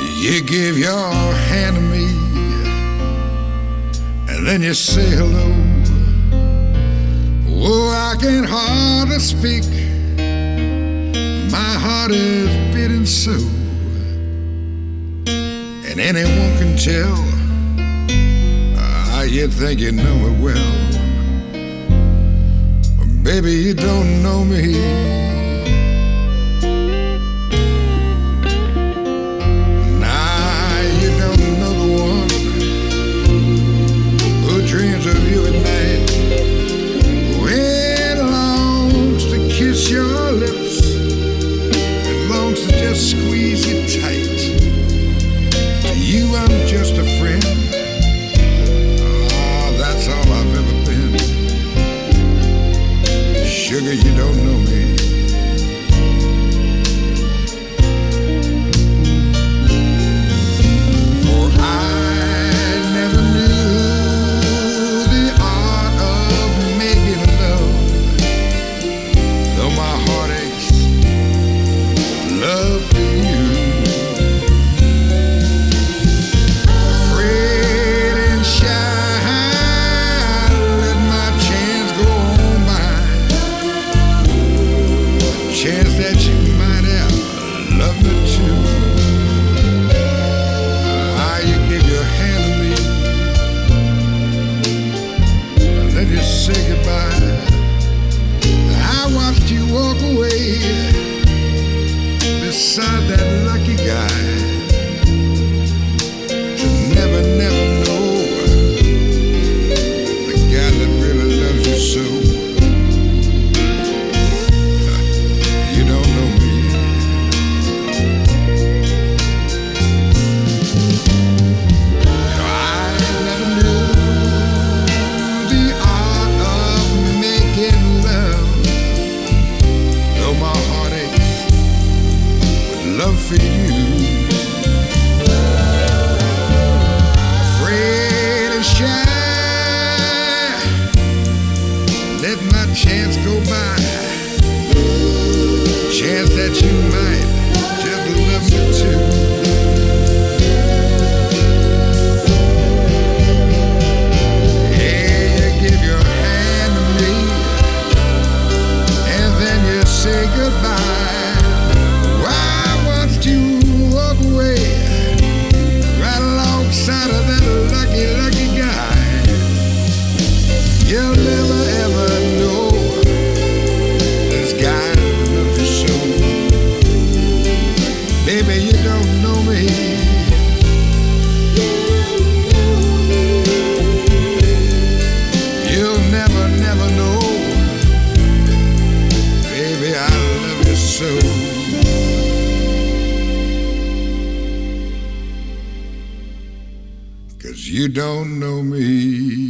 You give your hand to me, and then you say hello. Oh, I can hardly speak. My heart is beating so, and anyone can tell. You think you know me well, baby, you don't know me. Nah, you don't know the one who dreams of you at night, when longs to kiss your lips and longs to just squeeze you tight. To you I'm just a friend. That's all I've ever been. Sugar, you don't know me. For I never knew the art of making love. Though my heart aches, love for you. Afraid and shy, chance that you might have loved me too. You give your hand to me, and then you say goodbye. I watched you walk away beside that lucky guy, to never, never know the guy that really loves you so. Love for you. Afraid and shy, let my chance go by. Chance that you might just love me too. Yeah, you give your hand to me, and then you say goodbye. You walk away right alongside of that lucky, lucky guy. You'll never ever know this guy loves you so. Baby, you don't know me. You'll never, never know. Baby, I love you so. You don't know me.